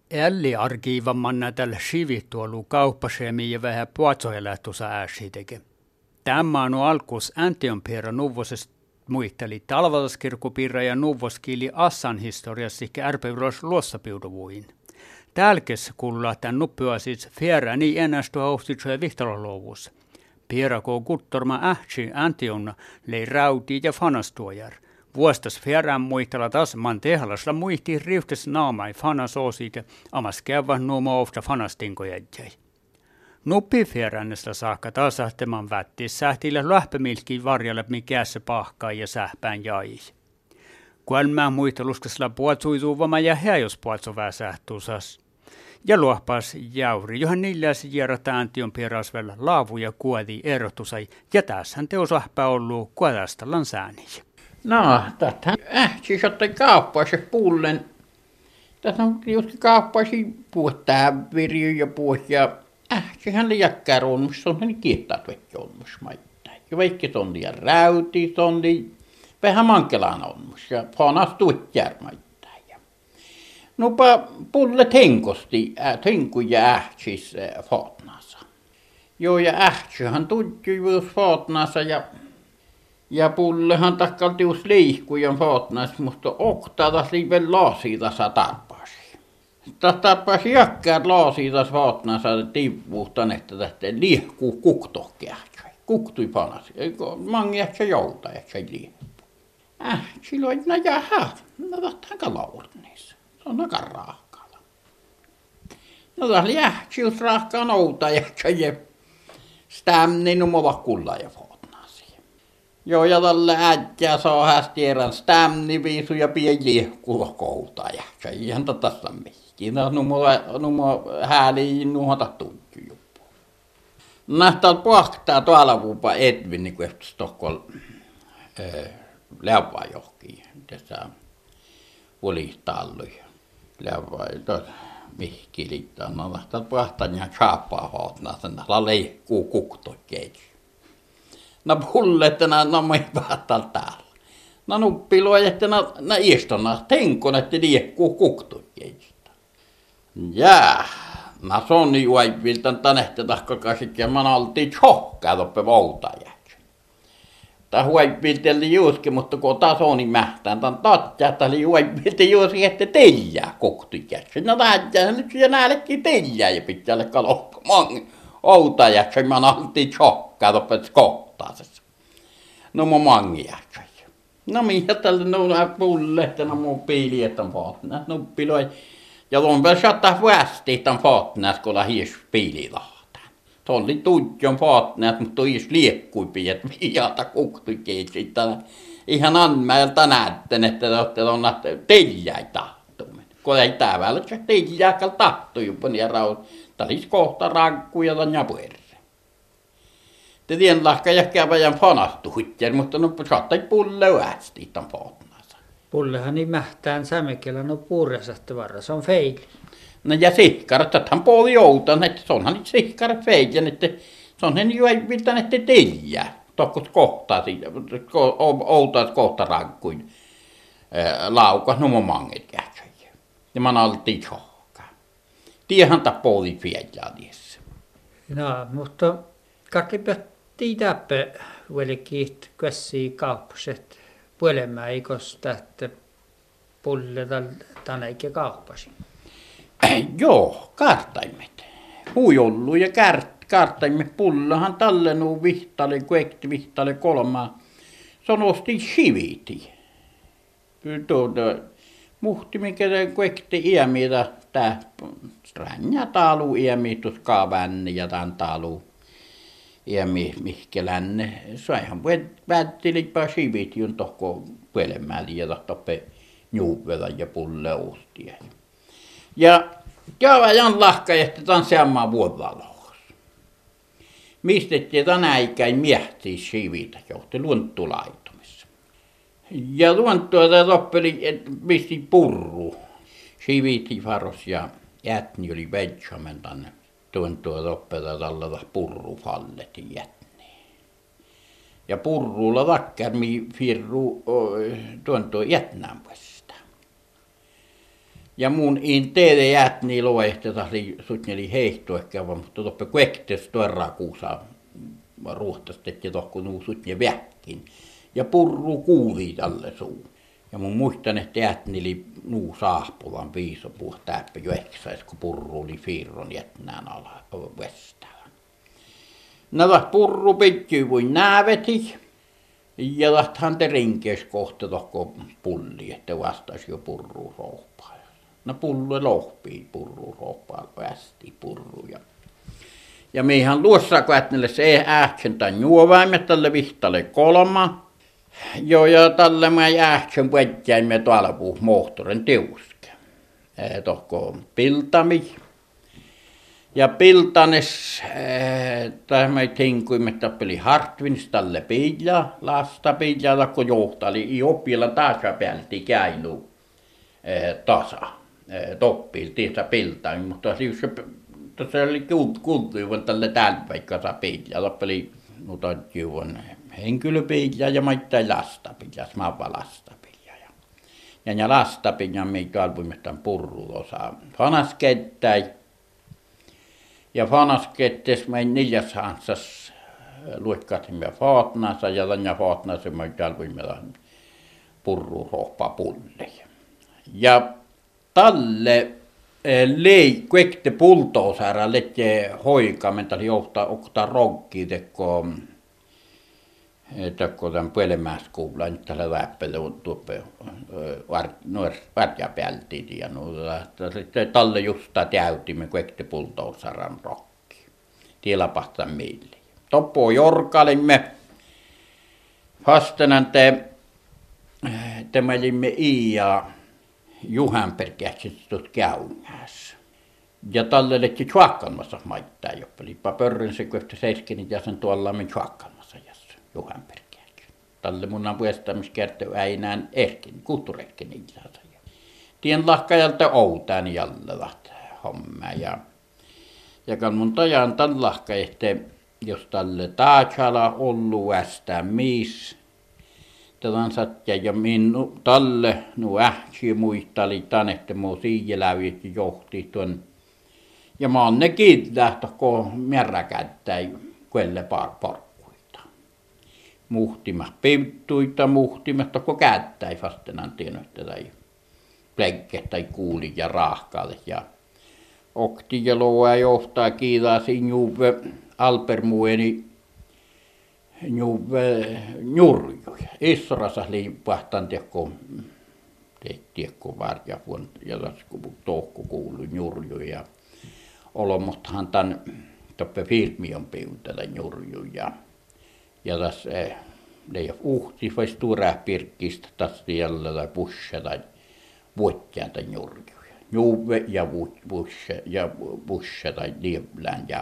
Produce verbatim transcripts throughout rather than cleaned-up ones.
Älli arkiivamman tällä sivittuolu kauppasemi ja vähän puatsoelähtusa ääsiteke. Tämä on alkuus Antionpiera nuvosesta muisteli talvalaskirkupirra ja nuvoskiili Assan historiassa sekä ärpeiluas luossapiuduvuin. Tälkessä kuullaan tämän nuppua siis fierä niin ennästua ohtitsoja ja vihtalolovuus. Piera koo kuttorma ähtsi Antionna lei rauti ja fanastuojar. Vuostas fierään muistella taas man tehlasla muistiin riuhtes naamai fanasoosit ja amas kävä nuomo ofta fanastinkojedjäi. Nuppi fieräännöstä saakka taas ahteman vättis sähtillä lähpämilkiin varjalle mikässä pahkaa ja sähpään jäi. Kuelmään muisteluskasla puotsuisuuvama ja häjos puotsovää sähtuusas. Ja luohpas jauri, johon niilläs järjätä Antionpierasvella laavuja kuodi erotusai ja tässähän teos ahpää ollut kuodastallan sääniä. No, tätä ähtis otti kauppaisi pullen. Tässä on just kauppaisi puhtaa virjy ja puhut ja ähtihän liikkää ruumus, on niin kiehtaat vekki olmus maittain. Ja veikki tondi ja räyti tondi, vähän mankelaan olmus ja panas tuutjär maittain. Nupa pulle tenkosti, tenku ja ähtis faatnassa. Joo ja ähtihän tuttu juus faatnassa ja Ja pullehan takkalti just liikkujan faatnas, mutta oktatas liivel laasiitasa tarpasi. Tästä tarpasi jakkaat laasiitas faatnassa tiivuuhtan, että tästä liikkuu kuktohkeahtsai. Kuktui panasi. Mangi ehkä jouta ehkä liikkuu. Äh, silloin no jaha, no tahtaanka laurniissa. Se on aika raakalla. No tässä oli ähtsius raakkaan outa ehkä je. Stämni numova kulla ja faatnas. Joo, ja tällä äijää saa hästierän stämni viisu ja pien liehkuva kouta ja se ei ihan tässä mihin. No, numo hääliin nuhata tuntuu juppu. Nähtää puhtaa tuolla vuopa Edvin, niin kuin Stockholm levaa johonkin. Tässä oli talluja. Levaa, tuossa mihinkin liittää. No, nähtää puhtaa ja chaappaa hootnaa, sen nähdään leikkuu kuktokeiksi. No pullet, no, no mä päätän täällä. No nuppiluo, että no, no istona tenkon, että liekkuu kuktukeista. Jää, no se on niin vaipiltän tänne tahkakasikin, ja mä oltiin tjohkaa toppe voutajäksi. Tää huipiltelti juuskin, mutta kun taas on niin mähtään, tämän tatja, että oli huipilti juusi, että teijää kuktukeiksi. No tähdään nyt ja näällekin teijää ja pitää olla kaloppamaan outajäksi, mä oltiin tjohkaa toppe kohtaa. No mä mangiaksai. No mihin tälle nuuna pullet, no mun piili, että on faatnas, nuppiloi. Ja tuon päällä saattaa västi, että on faatnas, kun on hies piililahtaan. Se oli tutjon faatnas, mutta hies liekkuipi, että viata kuktukeitsi. Ihan anmäältä näytten, että te olette tuonna teijäi tahtuminen. Kun ei täällä se teijääkäl tahtu jopa niin raut. Tämä olisi kohta rankkuja ja puerre. Te tien lahka ja käväjän fanastuhutjer, mutta no saattai pulle västi tämän faatnassa. Pullehan niin mähtään sämekellä no puuresahti varra, se on feili. No ja sihkarat, että hän puoli joutan, että se onhan nyt sihkarat feilin, että se onhan jo ei viltän, että teijää. Tokkos kohtaa siitä, outaat kohta rankkuin laukas, no mun mangit jääksä. Ja mä oltiin tjohkaa. Tiehän ta puoli feilää niissä. No, mutta kaklipä tiitäpä vuolikiit käsiä kauppaset puolemään eikos tähtä pulle tänäkin kauppasi. Joo, kartaimet. Huijollu ja kärt, kartaimet pullahan tallenu vihtale, kuekti vihtale kolmaa. Se on osti siviti. Tuota, muhti mikä kuekti iämiä tää ränjä taalu iämiä tuskaa vänni ja tämän taalu. Ja mihkelänne, saihan välttilipä sivit jun tohko puolemään ja tahtoppe juuvella ja pulle ostia. Ja käväjän lahka, että tämän seammaa vuodvalohos. Mistettiin tämän äikäin miehtii sivitä, johti luontulaitumissa. Ja luontua toppeli, että misti purru. Siviti varos ja jätni oli Benjamin tänne. Tuon toppeta tällä purrufalletin jätni. Ja purrulla vakkärmi firru tuon tuo jätnään puolesta. Ja mun in teille jäät niin luoehti, sut oli heihtoekkä, mutta toppe kuektes tuoraa kuusaa ruohtastettiin tohku nuu sut ja vähkin. Ja purru kuuli tälle suu. Ja mun muistan, että jäät niili nuu saahpuvan viiso puh täppä jo eksais, kun purru oli fiirron jätnään ala vestään. Nämä purru pittyy kuin nääveti. Ja lähthän te rinkeis kohta tohko pulli, että vastaisi jo purru rohpaa. No pullu lohpii purru rohpaa, västi purruja. Ja meihän luossa kuätnelle se ähtsän tämän juovaimet tälle vihtalle kolma. Jo ja tälle mä ähtsän puetjäimme tuolla puh moottorin tiuske. Eh, tohko piltami. Ja piltanes, eh, tämä tinkuimme tappeli Hartvinsta tälle piilaa, lasta piilaa, kun johtali i oppilla taas päälti käynyt eh, tasa. Eh, toppil, tiesä piltaan, mutta se tuossa oli kulttuivan tälle täällä vaikka saa piilaa, tappeli mutta juon henkilöpiilaa ja maittain lastapilaa, smava lastapilaa. Ja, ja, ja lastapilaa meitä albuimettaan purrulosa fanaskettäin. Ja fanaskettes meidän neljäs hansas luikkatimme faatnansa ja tänne faatnansa meitä albuimettaan purrurohpa pulle. Ja tälle lei kuekte pultoosara lette hoikamenta johtaa okta roggi tekko tekko tämän puolemäskuulla nyt tällä läppelle tuoppe nuor varjapäältiin ja nuolla tälle justa täytimme kuekte pultoosaran roggi tiellä pahtaa meille toppo jorkalimme vastenan te te melimme i ja Juhanperkäksi tuot käynnässä. Ja tälle letti tjuakkalmassa maittaa jopa. Lipa pörryn se kohta seiskenit ja sen tuolla min tjuakkalmassa jässä Juhanperkäksi. Tälle mun on puestamiskertoo äinään ehkin, kulttuurekkin illansa. Tien lahkajalta outaan jallelat homma. Ja, ja kan mun tajan tämän lahka, että jos tälle taatsala ollut västää miis, tätä satja ja minun talle nu ähti muistali tän, että muu siijeläviet johti tuon. Ja mä oon ne kiittää, kun märräkättäi kuelle parkkuita. Muhtimat pivtuita, muhtimat, kun käyttäi vastenan tiennyt tätä plekke tai kuuli ja rahkalle. Ja okti ja loa johtaa kiilasi juve alpermueni njurjuja. Israsa liipahtan tiekko tiekko varja vuonna ja tohku kuului njurjuja. Olomustahan tämän toppe firmion piutella njurjuja. Ja tässä ei ole uhti vai stora pirkkistä tässä siellä tai busse tai vuottia tai njurjuja. Juve ja busse ja busse tai lievlään ja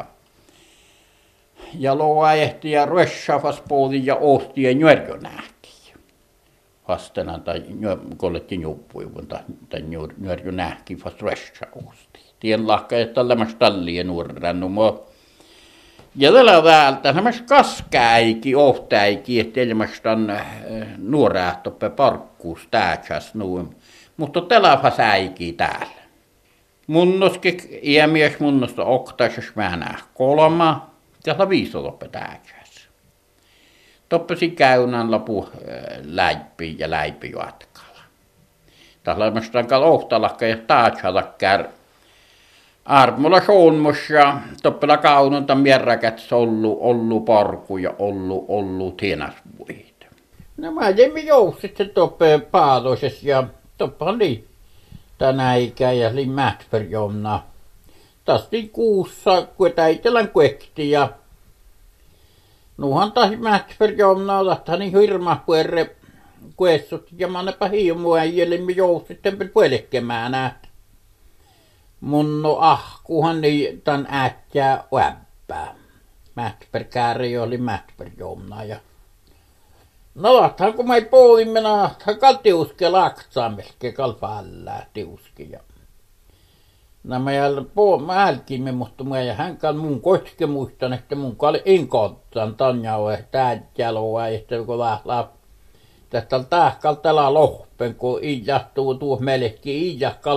ja loa ehti ja rössafas puoli ja ohti ja njörjö nähti. Vastana tai kolletti njuppuivun tai njörjö nähti fast rössa ohti. Tien lahka, että lämmäs tallien urrannu. Ja tällä väältä lämmäs kaskäiki ohtäiki, että ilmäs tämän nuorähtoppe parkkuus tääkäs nuun. Mutta tällä fas äiki täällä. Munnoski iämies munnosta oktaisessa mä näh kolma. Tässä viisi loppe tääkäs. Toppasi käynän lopu läipi ja läipi jatkalla. Tässä lämmästään kal ohtalakka ja tääksälakkär. Armolla soonmus ja toppela kaunonta mierräkät ollu, ollu parku ja ollu, ollu tienasvuit. No mä jäimme joussit se toppe paaloises ja toppa oli tänä ikä ja oli mätperjomna. Tästä kuussa, kun täitelän kuekti ja nuuhan taas mätperjomna otathan niin hirma puerre kuessut ja mannepa hiimua äijelimme jousitten puolekemään näet. Mun no ahkuhan niin tän äkkää väppää. Mätperkääri oli mätperjomna ja no otathan kun mä ei puolimme naathan kal tiuske laktsaamesken kal fällää tiuski ja nämä jäljellä älkimme, mutta mä ja hän kal mun koske muistan, että mun kal inkottan tanjaa, että äijäloa, että kun lähtää tästä tähkal tällä lohpen, kun iijahtuu tuo melkein iijahkal lohpen.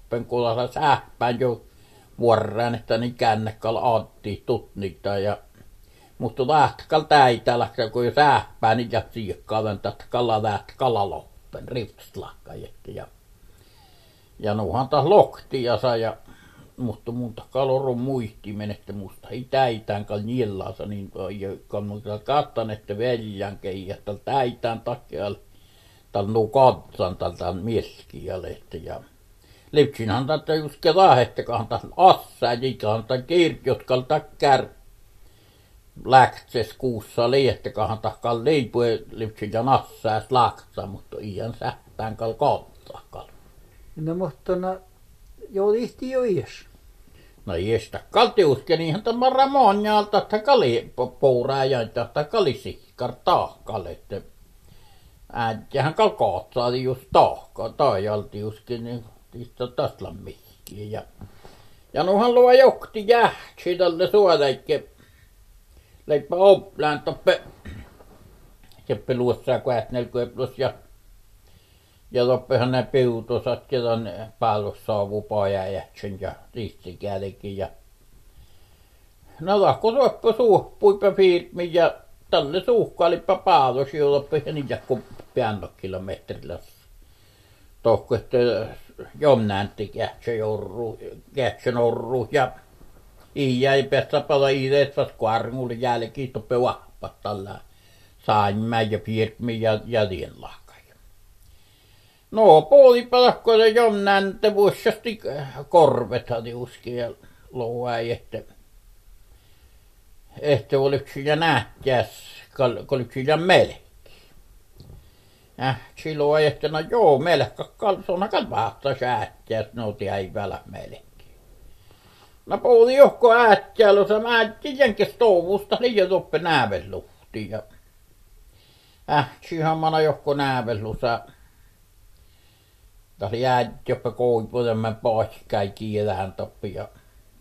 loppen, kun olla sähpään jo vuorään, että niin kännäkkäl aattii tutnita ja mutta lähtkal täitäällä, kun jo sähpää, niin ja siikkaan, että kalla lähtkalla loppen, ripslakka ja ja nuuhan taas loktia saa ja mutta muuta kalorun muistimen, että musta ei täitään kal niellansa, niin kannattaa kattan, että veljän keijä, että täitään takia, tal nuu katsan, tal mieskiälle, että ja lipsinhan tätä just kelahеттekahan tal assää, jikaan tal kirjotkal takkär lähtses kuussa liehtekahan takkal leipue lipsin ja nassääs laksa, mutta iän sähtään kal kattakal. No mutta no, joo ihti jo ies. No jestä kaltiuske niinhän tämä Ramonjalta, että kali pouraa ja että kali sikkar taakkalle, että ääntihän kal kaatsaa just taakkaa, taajaltiuske, niin tistä taslan mihkiä. Ja, ja nuhan luo jokti jähtsi tälle suoleikke, leipä oplään toppe, seppe luossa kuätnelkö plus ja ja loppehan ne piutosat, kelan päällössaavu poja jähtsän ja ristikälikin ja no lahko suoppa suuhpuipa fiirmi ja tälle suuhkaalipa päällös, jo loppehan niitä kun piannokilometrillä. Tohko, että jomnäänti kähtsä jorru, kähtsän orru ja iä ei päästä pala ideet vasta kuarmulle jälkiin toppe vahpat tällä saimmä ja fiirmi ja, ja lienlahka. No, puolipalakko se jomnänte vuossasti korvethan uski ja loai, että että oliko sillä nähtäs, oliko sillä melkein. Äh, silloin, että no joo, melkein kalsonakaan vahtaa säättäs, no ei välä melkein. No puoli johko äättäällä, se mä äättiin jänkes touvusta, liian toppe näävelluhti ja äh, siihen mana johko näävellusa. Tässä jäät jopa koipulemään paikkaan kielään toppi ja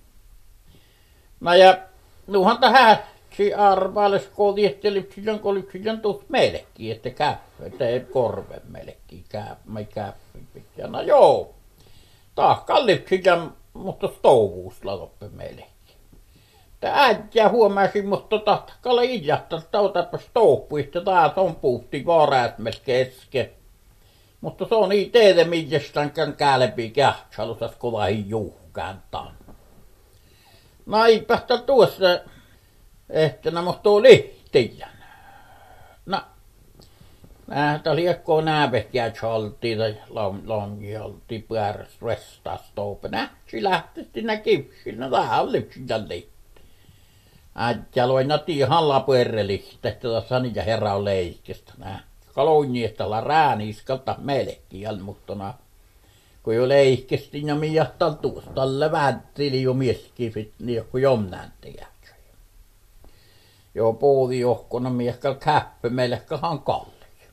no ja nuuhan tähän si arvailes kooli, että lipsilän kolipsilän tuus melkein, että käppä, että ei korve melkein, käppä, ei käppä pitää. No joo, tahkaan lipsilän, mutta stouvuusla loppi melkein. Tää äijää huomasin, mutta tahkalla idästä, että otapa stoupuista, taas on puhti varäsmels kesken. Mutta se on niin teille miljestään käälempi kähtsalusas kolahin juhkään tan. No ei päästä tuossa, että nämä tuo lihtijän. No, nähtä liekkoon näävehtiä chaltiin tai langialtiin pyöräs restas toupe. Nähti lähti sinä kipsinä, vähän on lipsitän lihti. Äijä loinati ihan lapuerrelihti, että tässä niitä herra on leikistä nähti. Kaloini, että olla rääniiskalta melkein, mutta na, kun jo leikestin ja miahtal tuosta, tälle väänttili jo mieskin, niin kun jomnääntiä. Jo puoli johkona miehkal käppä, melkein kalli.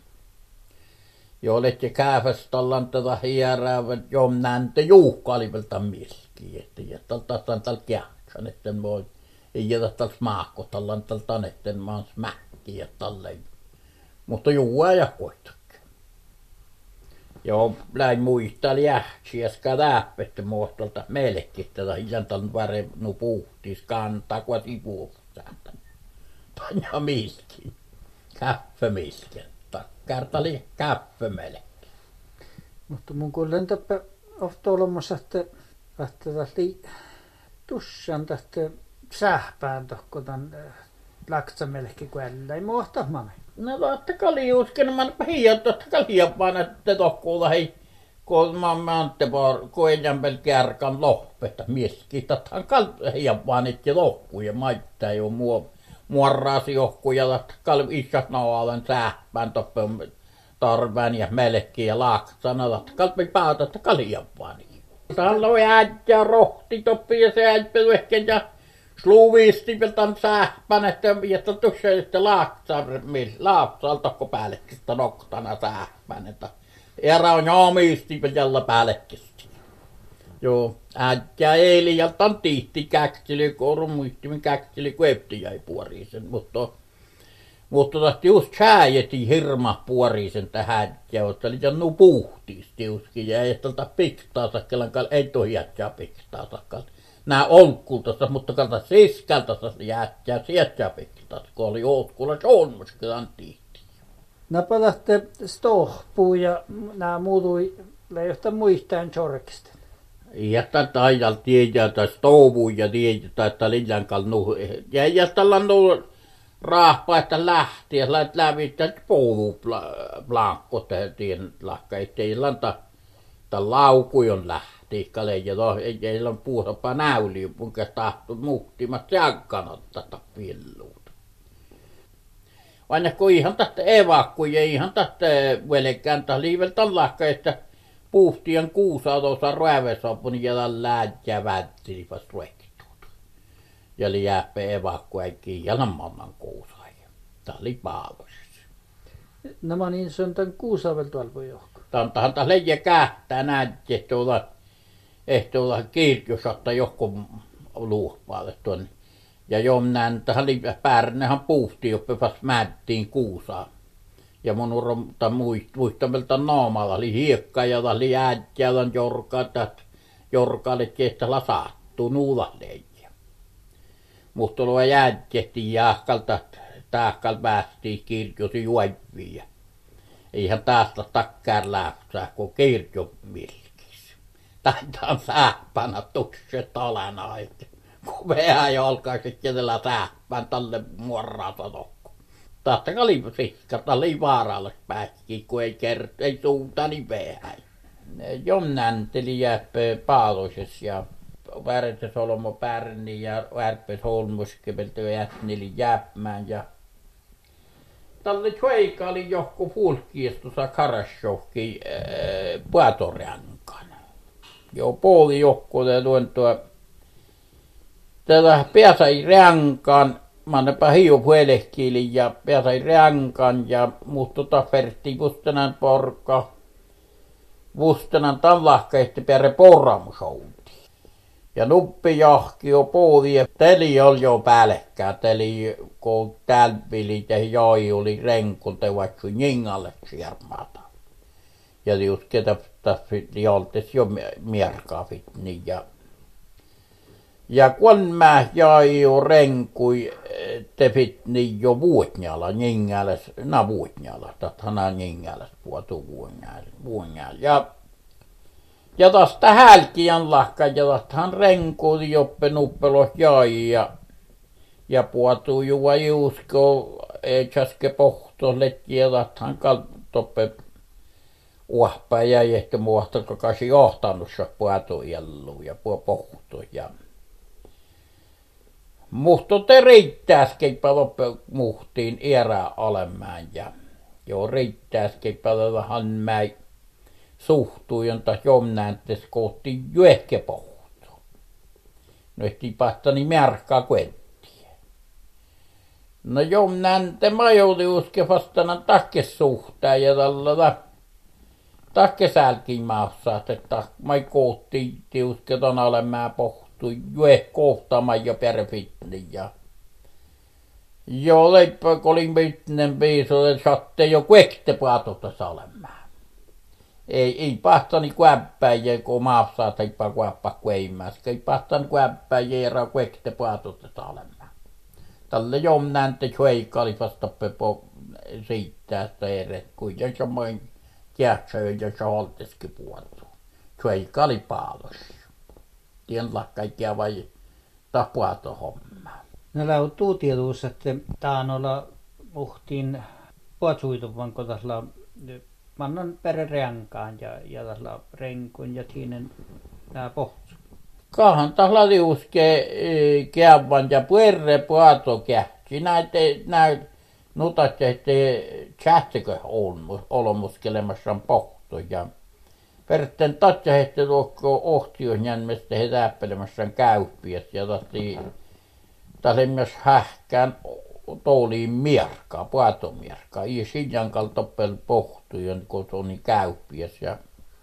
Jo lette käfästallan tätä hieräävät jomnääntä juuhkaalivelta mieskin, että jättäl tasan tal kähtsän, etten voi, ei jätä tal smaakkotallan tal tanetten maan smäkkiä, että talleen. Mutta juua ja koittakin. Joo, läin muistaa jähtsiäskä läppette muostolta melkein, tätä isäntä vare nu puhtis kantaa, kun sivuustaan. Tanja miskin. Käffö miskin. Takkartali käffö melkein. Mutta mun kuulen täppä ofta olemassa, että että tästä tussan tästä sähpään tohko tämän laksa melkein kuin ällä ei muohtaa mani. No totta kaliusken, mä hiian totta kaliapaan, että tohkuulla hei, kun mä mä antte vaan, kun ennän pelkää kärkan lohpetta, mieskin, tottahan kal hiian vaan, että lohkuja maittaa jo muo, muoraasi johkuja, että kal isät naualan sähpään toppe tarvään ja melkein ja laaksana, että kalpi päätä, että kalian vaan. Täällä äijä rohti toppi ja se äijpelu ehkä ja sluvisti peltan sähpän, että että tuossa että laaksaa laaksaa tokko päällekistä noktana sähpän, että era on omisti pelalla päällekistä. Joo, äijä ei liialtaan tihti käksili, korun muistimin käksili, kun epti jäi puoriin sen, mutta Mutta tahti just sääjeti hirma puorisen tähän, ja että oli jannu puhtiis tiuskin, ja ei tältä piktaa sakkelan kal, ei toi jättää piktaa sakkal. Nää olkulta, mutta kalta siskältä jättää sieltä piktaa, kun oli ootkulla se on, mutta kyllä tihti. Napa lähtee stohpuu ja nämä muutui leijohtaa muistain sorkista. Ja tätä ajalla tiedä, että stovu ja tiedä, että liian kalnu. Ja ja tällä on rahpa, että lähti ja lait läpi, että puuluplankko tehtiin lakka, ettei lanta, että laukujon lähti, kale, ja no, ei ei ole puhapa näyli, kun tahtu muhtimat jankana tätä pilluuta. Aina kun ihan tästä evakku ja ihan tästä velkään, että liiveltä lakka, että puhtien kuusaa tuossa räävesapun ja lääjää vältteli vasta ruekituuta. Ja oli jääpä evakku äikkiin jalanmannan kuusaa. Tämä oli paalosessa. Nämä niin se on tämän kuusaveltualvo johko. Tantahan taas leijä kähtää näytti, että olla, että olla kirjosatta johko luuhpaalle tuonne. Ja jomnään tähän oli päärnehän puhti, joppe vasta määttiin kuusaa. Ja mun uromta muistamelta naamalla oli hiekka ja oli jäätjä ja jorka, että jorka oli kestellä saattu nuulaleijiä. Mutta oli jäätjehti jahkalta, tahkal päästiin kirjosi juoviin. Eihän tästä takkään lähtsää, kun kirjo milkis. Taitaan sähpänä tusse talena, että kun vähän jalkaisi ketellä sähpän tälle muoraansa tokko. Tahta oli siskata, oli vaaralle pääski, kun ei kert, ei suuta, niin vähän. Jomnänteli jääpä paaloisessa ja värtes olmo pärni ja värpes holmuskebeltä jätneli jääpmään ja tälle tjoika oli johku fulkiestussa karasjohki äh, puatorjankan. Joo, puoli johku ja tuon tuo tällä pääsai ränkan. Mannepa hiu puelehkiili ja pääsai ränkan ja muuttu taferti vustenan porka. Vustenan tallahka, että pääre porramusouti. Ja nuppi jahki jo puoli ja teli oli jo päällekään. Teli kun tälpili ja joi oli renkulta vaikka ningalle siermaata. Ja just ketä tässä oltes jo mierkaavit niin ja Ja kun mä jäi jo renkui tepit niin jo vuotnjalla, ningäläs, na vuotnjalla, tathana ningäläs puotu vuotnjalla. Ja, ja tästä hälkiän lahka, ja tästähän renkui joppe nuppelos jäi, ja, ja puotu juva juusko, ei käske pohto letki, ja tästähän kaltoppe uahpää jäi, että muohta kakasi johtanut se puotu jellu, ja puo pohto, ja Muhto te riittääskeipä loppe muhtiin erää alemmään ja joo riittääskeipä vähän mäi suhtuu, jonta jomnääntes kohti juehke pohto. No ehti pahtani märkaa kuenttiin. No jomnäänte majouli uske vastana takkessuhtaa ja tällä takkesälkin maassa, että mai kohti tiuske ton alemmään pohto. Jueh kohtamaan jo perfitni ja jo leipä kolin mitnen piiso, että saatte jo kuekte paatota salemään. Ei, ei pahtani kuäppäjä, kun maassa teipä kuäppä kueimäs. Ei pahtani kuäppäjä, era kuekte paatota salemään. Tälle jomnäänte jueika oli vasta pepo siittää sitä eret, kuitenkin samoin jääksä ja se holteskin puolta. Jueika oli paalos. Tienla kaikkia vai tapuato hommaa. No lautuu tietuus, että taan olla muhtiin puotsuituvan, kun tässä mannan perereankaan ja, ja tässä renkun ja tiinen nää pohtsu. Kahan tässä liuske kiavan ja puerre puato kähti. Näitä näitä nutat, että kähtikö olmuskelemassa pohto ja Pertten tatja hette tuokko ohtios jänmestä he täppelemässä käyppiäs ja tahti tahti myös hähkään tooliin mierkaa, puatomierkaa. Ja sinjan kaltoppel pohtujen, kun se on niin käyppiäs ja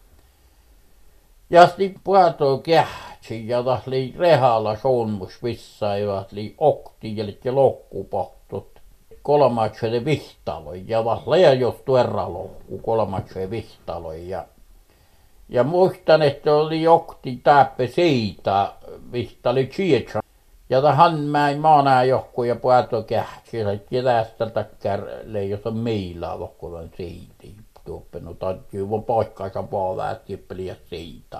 ja sitten puato kähtsi ja tahti rehalla solmus vissaan ja tahti okti ja lohkupohtut. kolmakselle vihtaloi ja vahleja jos tuerra lohku kolmakselle vihtaloi ja ja muistan, että oli jokti täppä siitä, vihtali tsietsä. Ja tähän mäin maanaa johku ja puato kähki, että tästä takkär leijos on meillä lohkuvan siitä. Tuoppenu tajuu vaan paikkaansa vaan tippeliä siitä.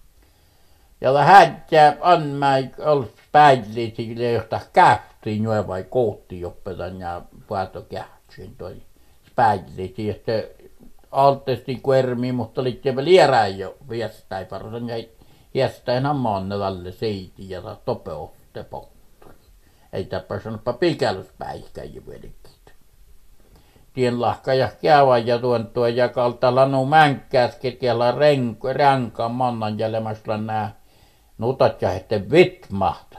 Ja tähän anmäi olis päivli sille, josta kähtiin jo vai koutti joppetan ja puato kähtiin toi päivli, että altesti kuermi, mutta oli vielä lierää jo viestäi parhain ja viestäin hammaanne tälle seiti ja ta topeutte pohtui. Ei täppä sanoppa pikälyspäihkä jo vedekkiitä. Tien lahka ja käyvä ja tuon tuo ja kalta lanu mänkkääsket ja la renko ränkaan mannan jälemästä nää nutat ja hette vitmaht.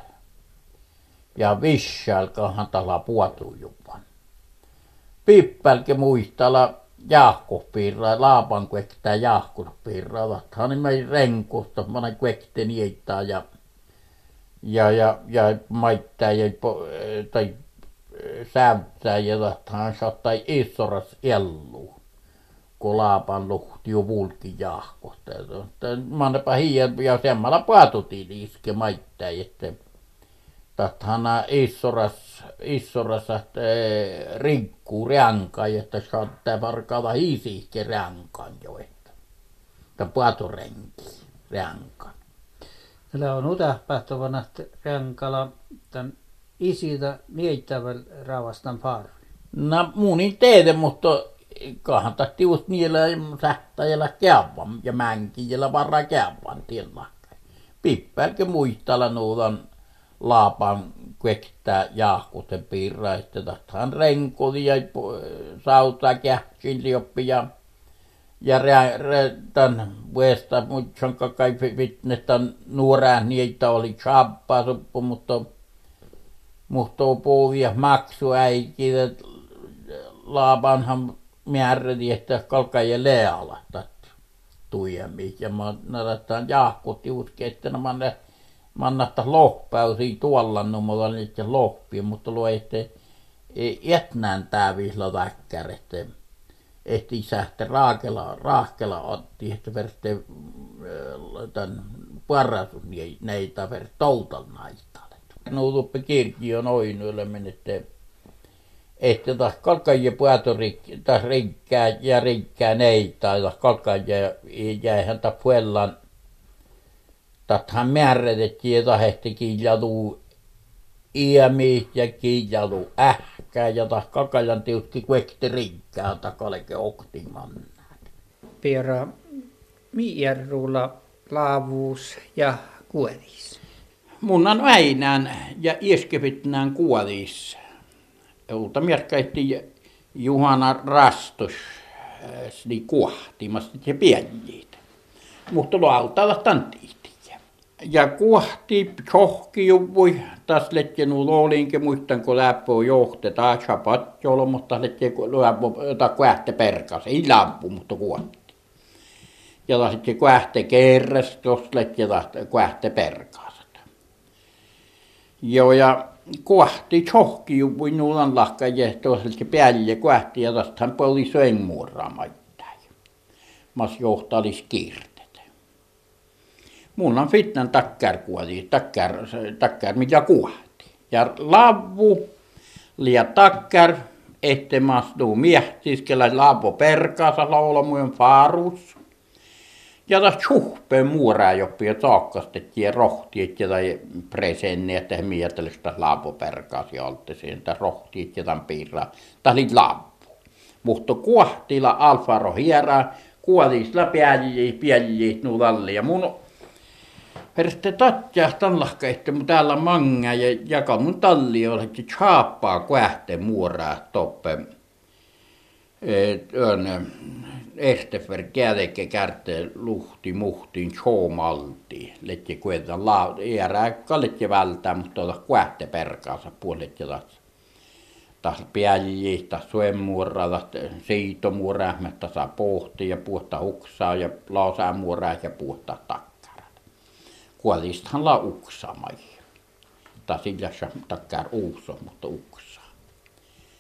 Ja vissälkahan tala puotuu jupan. Pippälke muistala Jaakkopiirraa, laapan kuektää Jaakkopiirraa, vathaan niin mei renkusta, mä näin kuekte niittää ja ja ja ja maittaa ja tai säyttää ja vathaan saattaa isoras ellu, kun laapan luhtiu vulki Jaakkosta. Mä annapa hiiän ja semmalla paatutiin iske maittaa, että tahtana isoras isoras rinkku ränka, että saattaa varkaava hiisihke ränkan jo, että ta paaturenki ränkan. Tällä on utähpähtävänä, että ränkala tämän isitä miettäväl raavastan parvi. No muunin teille, mutta kahan tahti just niillä sähtäjällä käyvän ja mänkijällä varra käyvän tiellä. Pippälke muistella nuudan laapan kuektää Jaakkosen piirraa, että tahtaan renkoli ja sautaa kähtsin lioppi ja ja tämän vuesta muutsan kai vitnetan nuorään niitä oli chappaa suppu, mutta mutta puuvia maksu äiki laapanhan määräti, että kalkaja leala tat tuijami ja mä narataan Jaakko tiuski, että mä ne mannattaa lohpäysiä tuolla numalla niitä lohpia, mutta luo että etnään tää vihla väkkär, että ehti sähtä raakela raakela otti, että verte tämän parasus neitä ver toutal naitalle. Nuutuppi kirkki on oinuille menette, että taas kalkajia puatorikki taas rikkää ja rikkää neitä ja kalkajia jäihän ta puellan tathan määrätettiin ja tahti kiijalu iämi ja kiijalu ähkää ja taas kalkajan tiutki kuekti rikkää takaleke oktimannaat. Piera miierrulla laavuus ja kuoris. Munnan väinään ja ieskevitnään kuoris. Ulta mierkkäitti Juhana Rastus sli kuahtimasta ja pienjiitä. Mutta lautalla tantiitiä. Ja kuahti tjohki juvui, taas letje nu loolinke muistan kun läppö johtetaan chapatjolo, mutta letje läppö kuahte perkas, ei lampu, mutta kuahti. Ja taas letje kuahte kerres, tos letje kuahte perkas. Joo ja kuahti tjohki juvui nuulan lahka ja tuossa letje päälle kuahti ja taas hän poli söngmuuraa maittain. Mas johtalis kiirte. Mulla on fitnan takkär kuoli, takkär, takkär mitä kuohti. Ja lavu, lia takkär, ette mastuu miehtiskellä lavo perkaasa laulamujen farus. Ja taas tjuhpeen muuraa joppi ja taakkastettiin ja rohtiet ja tai presenni, että he miettelistä lavo perkaasi oltte siihen, että rohtiet ja tämän piirraa. Tämä oli lavu. Mutta kuohtilla alfaro hieraa, kuolisilla piäljiä, piäljiä nuulalli ja mun Herste tatjaa tallahka, että mun täällä manga ja jaka mun talli on, että chaappaa kuähte muoraa toppe. On Estefer kädeke kärte luhti muhtiin choomalti. Letje kuetan laa, järää kaletje vältää, mutta olla kuähte perkaansa puolet ja taas. Taas pääjiä, taas suemuoraa, taas siitomuoraa, että saa pohtia ja puhtaa uksaa ja lausaa muoraa ja puhtaa takkaa. Kuolistahan la uksamai. Tai sillä takkär uuso, mutta uksaa.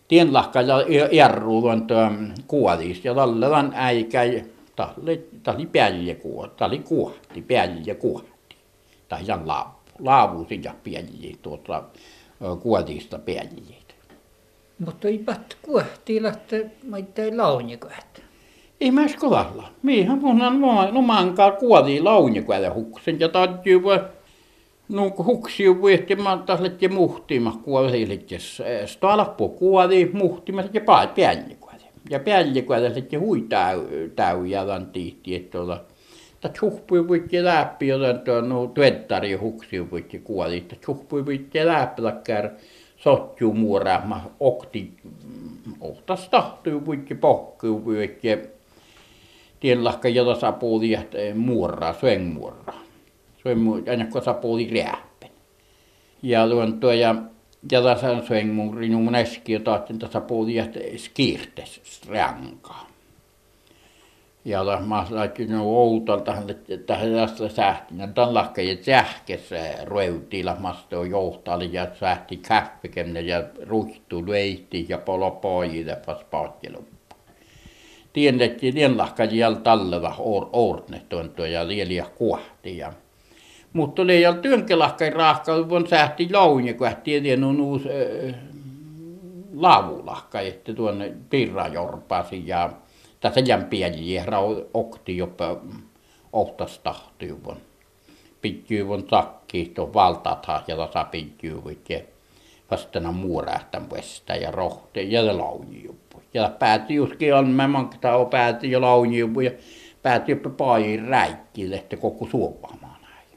tienlahka ja järruun tuon kuodis ja tallevan äikä talli talli päälle kuotti talli kuotti päälle kuotti tai jan laavu laavu ja päälle tuota kuodista päälle. Mutta ei pat kuohtii lähtee maittain launikohta. Ei mä skolalla. Mihän mun on numankaan kuodi launikohta huksen ja täytyy voi no huksiu vuotti mä taas lette muhtima kuodi lette stalappo kuodi muhtima ja päälle kuodi. Ja päälle kuodi lette huitaa täy ja dan tihti että tuolla ta chuhpui vuotti läpi joten tuo no tuettari huksiu vuotti kuodi ta chuhpui vuotti läpi lakkar sotju muuraama okti ohtas tahtuu vuotti pohkuu vuotti tienlahka jota sapuli muuraa suengmuuraa. Se on aina kun sapuli rääppen. Ja tuon tuo ja ja tässä suengmuuri mun äsken jota että sapuli skirtes rankaa. Ja la mä laitin no outolta että tästä sähtinä tanlahka ja sähkes routilla masto johtali ja sähti kaffekemne ja ruhtu leihti ja polopojille pas paatjelu. Tiedettiin tienlahka jäl talleva or orne tuon tuo ja lieliä kuahti ja mutta oli jäl työnkelahka raakka von sähti launi kun tiedän on uusi äh, laavulahka että tuonne pirrajorpasi ja tässä jämpiäjiä rau okti jopa ohtas tahtuu von pittyy von sakki tuon valtatha ja tasa pittyy ja vastana muurähtän vestä ja rohte ja launi jopa. Ja päätti juskin on, mä manktaa on päätti jo launiupu ja päätti jopa paajin räikkille, että koko suomaamaan näin.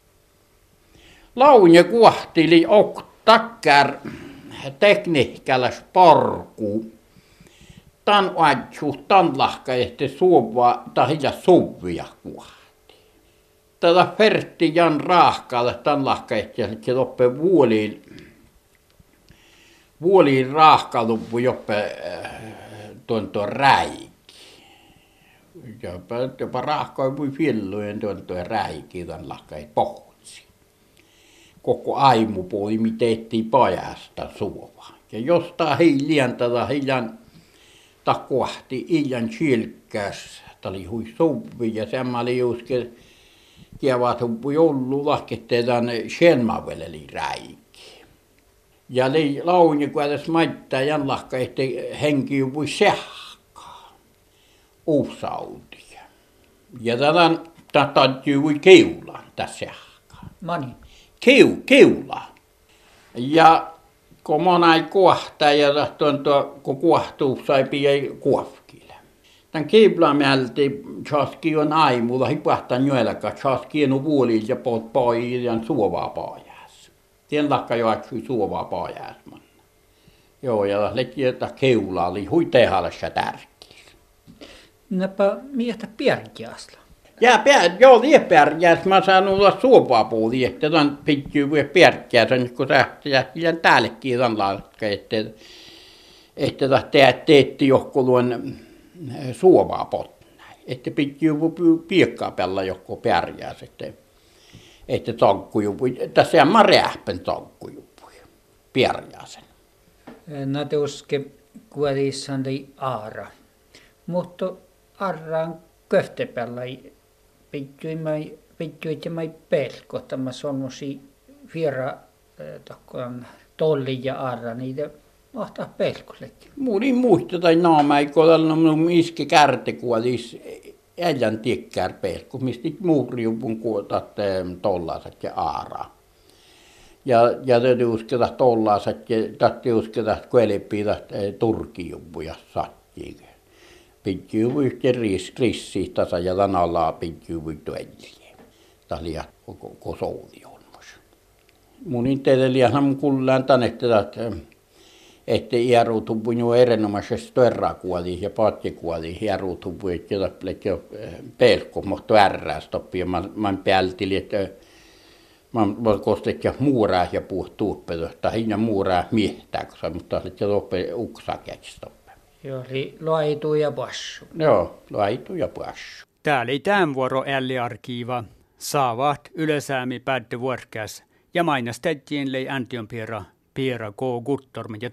Launi kuohtili ok takkar tekniikalla sporku. Tan oadju, tan lahka, että suovaa tai ja suvia kuohti. Tätä Fertti Jan Raahkalle tan lahka, että se loppe vuoliin vuoliin raahkaluppu jopa tuon tuon räikki. Jopa, jopa raahkoi voi fillujen tuon tuon räikki, tuon lahkai pohtsi. Koko aimupuoli, mitä ettiin pajasta suovaa. Ja jostain hiljaan tätä hiljaan takuahti illan silkkäs. Tämä oli hui suvi ja semmoinen oli juskin kievatuppu joululahketteetan selmaveleli räikki. Ja launi kun edes maittaa janlahka, että henki voi sähkaa. Uusautia. Ja tätä täytyy voi keulaa tässä sähkaa. Mani. Keu, keulaa. Ja kun mona ei kohtaa ja tuon tuo, kun kohtuu sai pii kuohkille. Tämän keulaa mielti, chaski on aimulla, hipahtan joelka, chaski on vuolilla ja poot paajan suovaa paaja. Tien lakka jo aksui suovaa paajääsman. Joo, ja leki, että keula oli hui tehallassa tärkeä. Näpä miestä pärjääsla. Ja pär, joo, lie pärjääs. Mä saan olla suovaa puoli, että tämän pittyy voi pärjääs, kun sähti jähtilän täällekin tämän lakka, että että tämä teetti johonkin luon suovaa potnaa. Että pittyy voi piekkaa päällä johonkin pärjääs, että että tankkujupu, tässä on rähpen tankkujupu, pärjääsen. Näitä uske kuodissaan oli aara, mutta aaraan köftepäällä pittyy, että mä ei pelko, että mä sanoisin viera tolli ja aara, niitä mahtaa pelkosekin. Muuni muista tai naama ei kohdalla, no iske kärte kuodis. Äijän tiekkär pelko, mistä muuriupun kuotat tollaiset ja aaraa. Ja, ja täytyy usketa tollaiset ja täytyy usketa kuelepii turkijupuja sattiin. Pittyy yhteen rissiin tasa ja tanalaa pittyy tuelliin. Tämä oli koko souli olmus. Mun inteeliähän mun kuullaan tänne, että että iäruutupu jo erinomaisesti törrakuoli ja pattikuoli iäruutupu, että jotain jo pelko, mutta ärrästoppi. Ja mä, mä päältili, että mä kostet ja muuraa ja puhtuuppe, tai hinna muuraa miehtää, mutta se loppe uksakestoppe. Joo, eli laitu ja passu. Joo, laitu ja passu. Täällä oli tämän vuoro älliarkiiva. Saavat ylösäämi päätty vuorkäs ja mainostettiin lei Antion Piera Piera K. Guttorm ja